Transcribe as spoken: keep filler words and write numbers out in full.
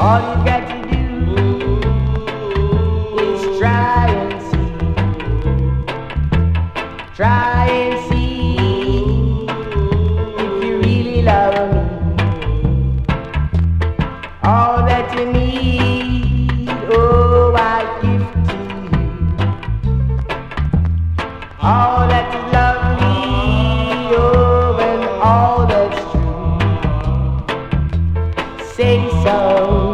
All you got to do is try and see. Try and see if you really love me. All that you need, oh, I give to you. All that you love me, oh, and all that's true. Say so.